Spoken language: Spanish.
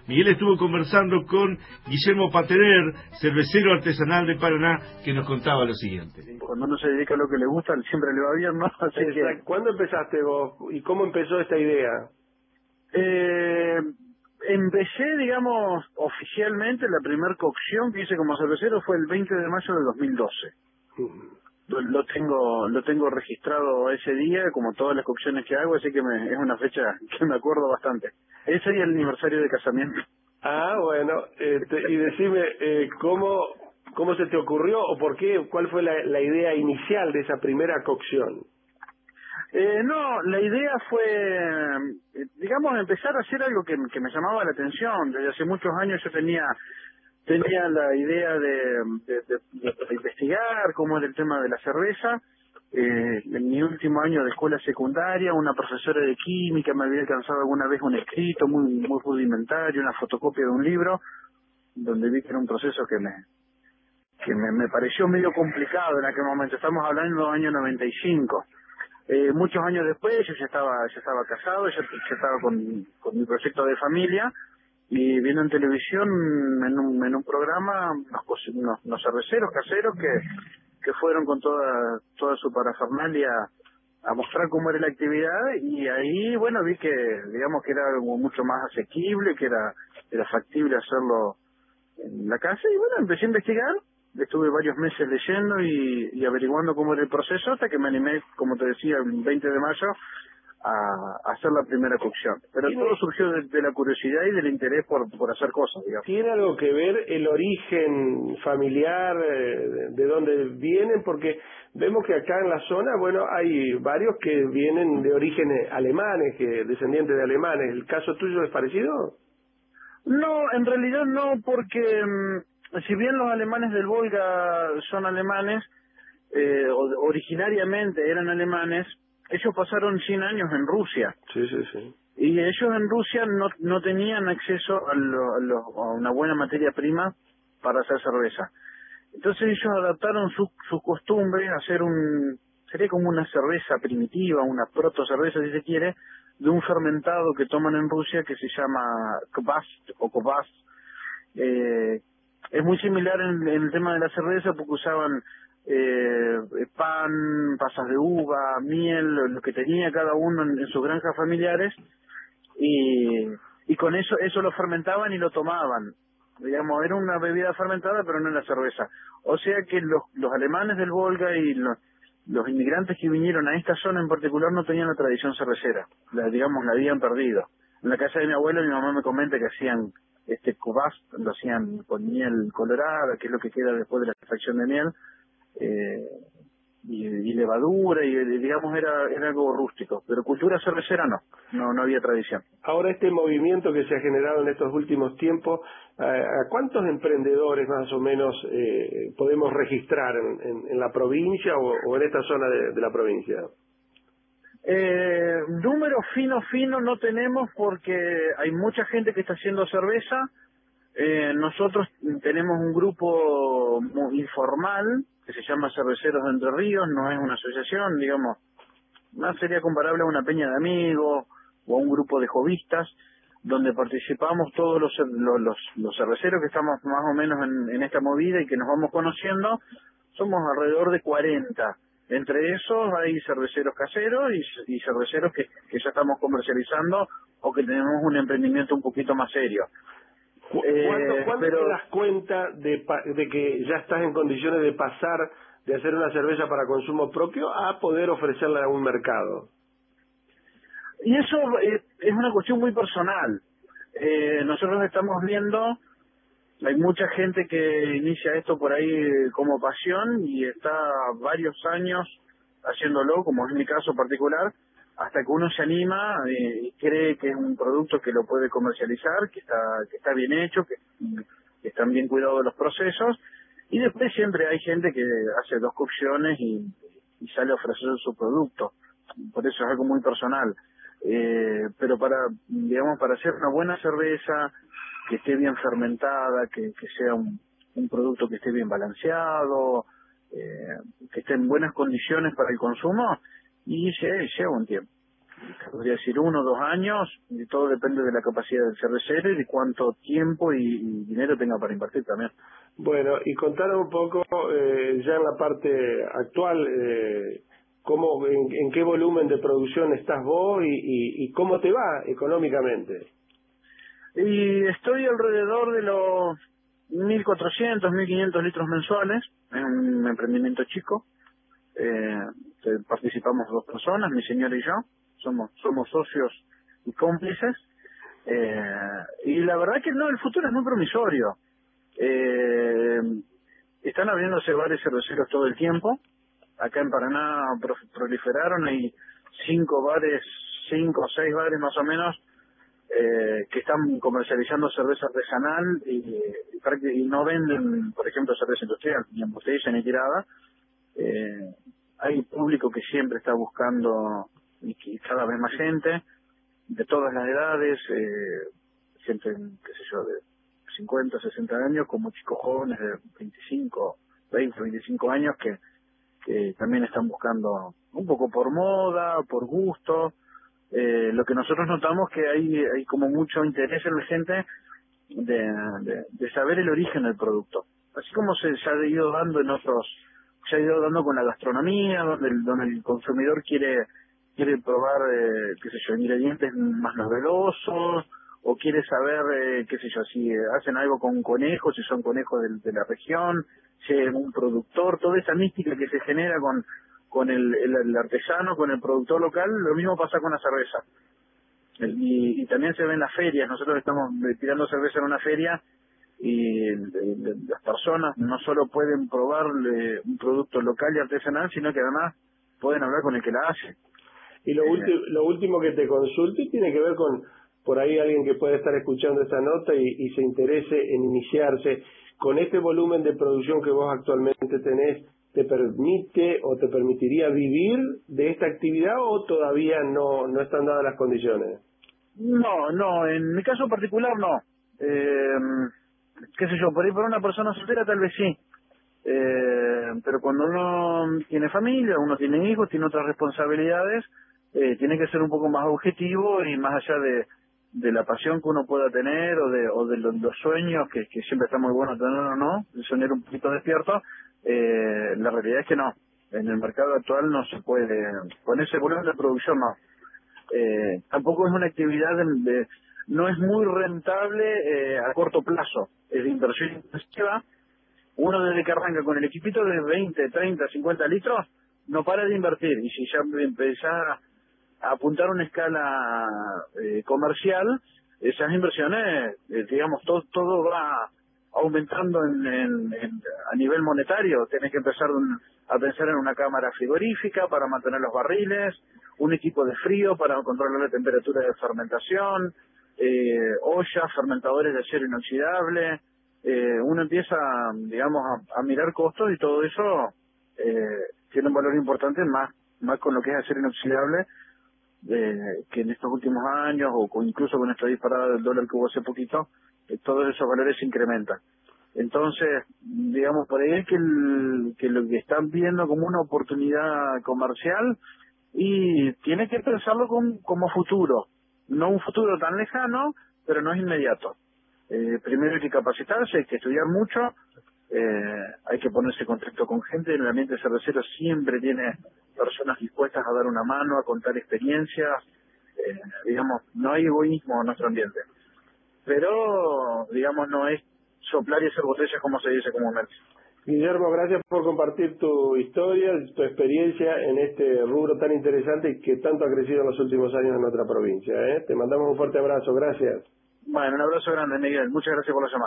Miguel estuvo conversando con Guillermo Paterer, cervecero artesanal de Paraná, que nos contaba lo siguiente. Cuando uno se dedica a lo que le gusta, siempre le va bien, ¿no? Así que... ¿Cuándo empezaste vos y cómo empezó esta idea? Empecé, digamos, oficialmente, la primera cocción que hice como cervecero fue el 20 de mayo de 2012. Lo tengo registrado ese día, como todas las cocciones que hago, así que es una fecha que me acuerdo bastante. Ese día es el aniversario de casamiento. Ah, bueno, y decime, ¿cómo se te ocurrió o por qué, cuál fue la idea inicial de esa primera cocción? No, la idea fue, digamos, empezar a hacer algo que me llamaba la atención. Desde hace muchos años yo tenía la idea de investigar cómo era el tema de la cerveza. En mi último año de escuela secundaria, una profesora de química me había alcanzado alguna vez un escrito muy rudimentario, una fotocopia de un libro, donde vi que era un proceso que me pareció medio complicado en aquel momento. Estamos hablando del año 95. Muchos años después yo ya estaba casado, ya estaba con mi proyecto de familia, y viendo en televisión en un programa unos cerveceros caseros que fueron con toda su parafernalia a mostrar cómo era la actividad, y ahí bueno vi que digamos que era algo mucho más asequible, que era factible hacerlo en la casa, y bueno, empecé a investigar. Estuve varios meses leyendo y averiguando cómo era el proceso, hasta que me animé, como te decía, el 20 de mayo a hacer la primera cocción. Pero todo surgió de la curiosidad y del interés por hacer cosas, digamos. ¿Tiene algo que ver el origen familiar, de dónde vienen? Porque vemos que acá en la zona, bueno, hay varios que vienen de orígenes alemanes, descendientes de alemanes. ¿El caso tuyo es parecido? No, en realidad no, porque si bien los alemanes del Volga son alemanes, originariamente eran alemanes, ellos pasaron 100 años en Rusia. Sí. Y ellos en Rusia no tenían acceso a una buena materia prima para hacer cerveza. Entonces ellos adaptaron sus costumbres a hacer sería como una cerveza primitiva, una proto cerveza si se quiere, de un fermentado que toman en Rusia que se llama kvast o kvast. Es muy similar en el tema de la cerveza porque usaban pan, pasas de uva, miel, lo que tenía cada uno en sus granjas familiares, y con eso lo fermentaban y lo tomaban. Digamos, era una bebida fermentada, pero no era cerveza. O sea que los alemanes del Volga y los inmigrantes que vinieron a esta zona en particular no tenían la tradición cervecera. La habían perdido. En la casa de mi abuela, mi mamá me comenta que hacían kvast, lo hacían con miel colorada, que es lo que queda después de la extracción de miel, y levadura, y digamos era algo rústico, pero cultura cervecera no había tradición. Ahora, este movimiento que se ha generado en estos últimos tiempos, ¿a cuántos emprendedores más o menos podemos registrar en la provincia o en esta zona de la provincia? Números fino no tenemos, porque hay mucha gente que está haciendo cerveza. Nosotros tenemos un grupo informal que se llama Cerveceros de Entre Ríos, no es una asociación, digamos, más sería comparable a una peña de amigos o a un grupo de hobbyistas, donde participamos todos los cerveceros que estamos más o menos en esta movida y que nos vamos conociendo. Somos alrededor de 40. Entre esos hay cerveceros caseros y cerveceros que ya estamos comercializando o que tenemos un emprendimiento un poquito más serio. ¿Cuándo te das cuenta de que ya estás en condiciones de pasar de hacer una cerveza para consumo propio a poder ofrecerla a un mercado? Y eso es una cuestión muy personal. Nosotros estamos viendo, hay mucha gente que inicia esto por ahí como pasión y está varios años haciéndolo, como es mi caso particular, hasta que uno se anima y cree que es un producto que lo puede comercializar, que está bien hecho, que están bien cuidados los procesos, y después siempre hay gente que hace 2 cocciones y sale a ofrecer su producto. Por eso es algo muy personal. Pero para hacer una buena cerveza, que esté bien fermentada, que sea un producto que esté bien balanceado, que esté en buenas condiciones para el consumo, y lleva un tiempo. podría decir 1 o 2 años, y todo depende de la capacidad del cervecero y de cuánto tiempo y dinero tenga para invertir también. Bueno, y contanos un poco ya en la parte actual, cómo, en qué volumen de producción estás vos y cómo te va económicamente. Y estoy alrededor de los 1.400, 1.500 litros mensuales, en un emprendimiento chico. Participamos 2 personas, mi señora y yo, somos socios y cómplices. Y la verdad que no, el futuro es muy promisorio. Están abriéndose bares cerveceros todo el tiempo. Acá en Paraná proliferaron, hay 5 bares, 5 o 6 bares más o menos, que están comercializando cerveza artesanal y no venden, por ejemplo, cerveza industrial, ni en botella ni tirada. Hay público que siempre está buscando, y cada vez más gente, de todas las edades, gente, qué sé yo, de 50, 60 años, como chicos jóvenes de 25, 20, 25 años que también están buscando un poco por moda, por gusto. Lo que nosotros notamos que hay como mucho interés en la gente de saber el origen del producto. Así como se ha ido dando se ha ido dando con la gastronomía, donde el consumidor quiere probar, qué sé yo, ingredientes más novedosos, o quiere saber, qué sé yo, si hacen algo con conejos, si son conejos de la región, si hay un productor, toda esa mística que se genera con el artesano, con el productor local. Lo mismo pasa con la cerveza. Y también se ve en las ferias. Nosotros estamos tirando cerveza en una feria y las personas no solo pueden probar un producto local y artesanal, sino que además pueden hablar con el que la hace. Y lo último que te consulte tiene que ver con, por ahí alguien que puede estar escuchando esta nota y se interese en iniciarse, con este volumen de producción que vos actualmente tenés, ¿te permite o te permitiría vivir de esta actividad o todavía no están dadas las condiciones? No, en mi caso particular no. Qué sé yo, por ahí por una persona soltera tal vez sí. Pero cuando uno tiene familia, uno tiene hijos, tiene otras responsabilidades, tiene que ser un poco más objetivo y más allá de la pasión que uno pueda tener o de los sueños, que siempre está muy bueno tener o no, el soñar un poquito despierto, la realidad es que no. En el mercado actual no se puede, con ese volumen de producción no. Tampoco es una actividad no es muy rentable a corto plazo, es de inversión intensiva. Uno desde que arranca con el equipito de 20, 30, 50 litros, no para de invertir. Y si ya empezás a apuntar una escala comercial, esas inversiones, digamos, todo va aumentando a nivel monetario. Tenés que empezar a pensar en una cámara frigorífica para mantener los barriles, un equipo de frío para controlar la temperatura de fermentación, ollas, fermentadores de acero inoxidable. Uno empieza, digamos, a mirar costos y todo eso tiene un valor importante más con lo que es acero inoxidable, que en estos últimos años o incluso con esta disparada del dólar que hubo hace poquito, todos esos valores se incrementan. Entonces, digamos, por ahí es que lo que están viendo como una oportunidad comercial y tiene que pensarlo como futuro, no un futuro tan lejano, pero no es inmediato. Primero hay que capacitarse, hay que estudiar mucho, hay que ponerse en contacto con gente. En el ambiente cervecero siempre tiene personas dispuestas a dar una mano, a contar experiencias. Digamos, no hay egoísmo en nuestro ambiente. Pero, digamos, no es soplar y hacer botellas como se dice comúnmente. Guillermo, gracias por compartir tu historia, tu experiencia en este rubro tan interesante y que tanto ha crecido en los últimos años en nuestra provincia. Te mandamos un fuerte abrazo, gracias. Bueno, un abrazo grande, Miguel. Muchas gracias por la llamada.